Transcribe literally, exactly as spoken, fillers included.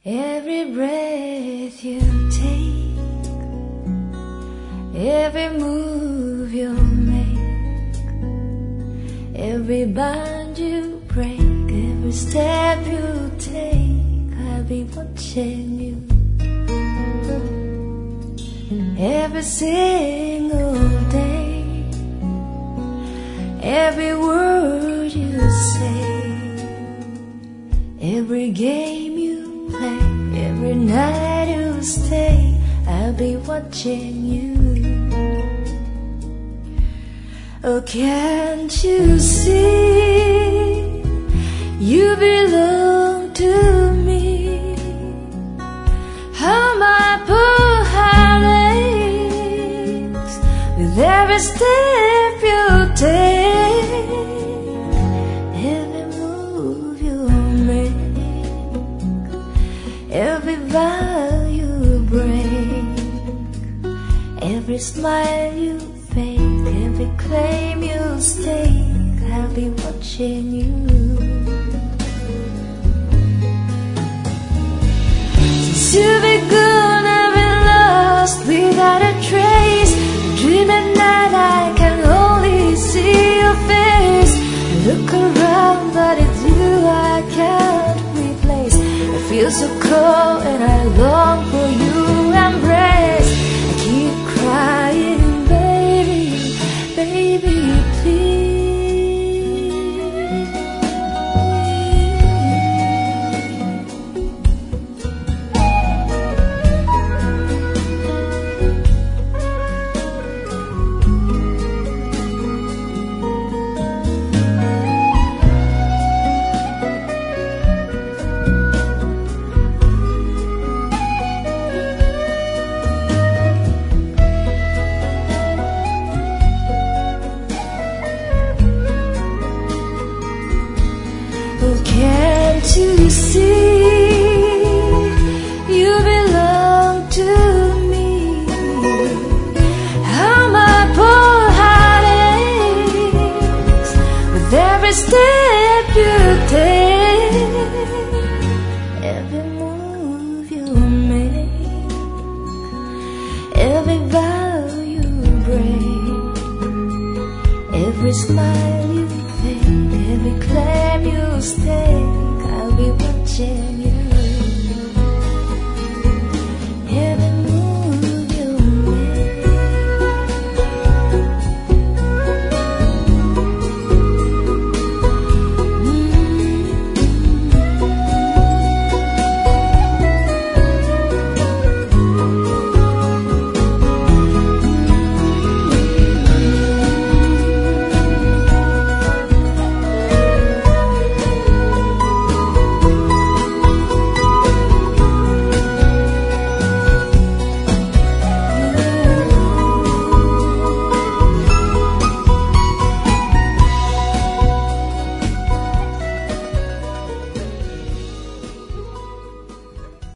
Every breath you take, every move you make, every bond you break, every step you take, I'll be watching you. Every single day, every word you say, every game you play, every night you stay, I'll be watching you. Oh, can't you see you belong to me? How my poor heart aches with every step you take, every move you make, every vow you break, every smile you fake, every claim you stake, I'll be watching you. Since you've begun, I've been lost without a trace. I dream at night, I can only see your face. I look around, but it's you I can't replace. I feel so cold and I long for your embrace. I keep crying, baby, baby, please. Oh, can't you see you belong to me? How my poor heart aches with every step you take, every move you make, every vow you break, every smile you fake, every claim you stake, I'll be watching.